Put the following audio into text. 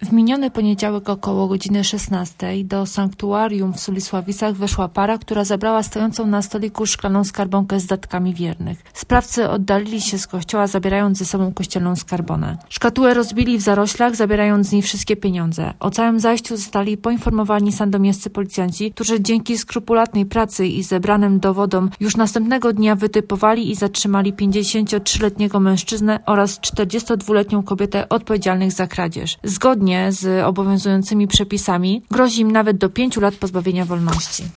W miniony poniedziałek około godziny 16 do sanktuarium w Sulisławicach weszła para, która zabrała stojącą na stoliku szklaną skarbonkę z datkami wiernych. Sprawcy oddalili się z kościoła, zabierając ze sobą kościelną skarbonę. Szkatułę rozbili w zaroślach, zabierając z niej wszystkie pieniądze. O całym zajściu zostali poinformowani sandomierscy policjanci, którzy dzięki skrupulatnej pracy i zebranym dowodom już następnego dnia wytypowali i zatrzymali 53-letniego mężczyznę oraz 42-letnią kobietę odpowiedzialnych za kradzież. Zgodnie z obowiązującymi przepisami grozi im nawet do 5 lat pozbawienia wolności.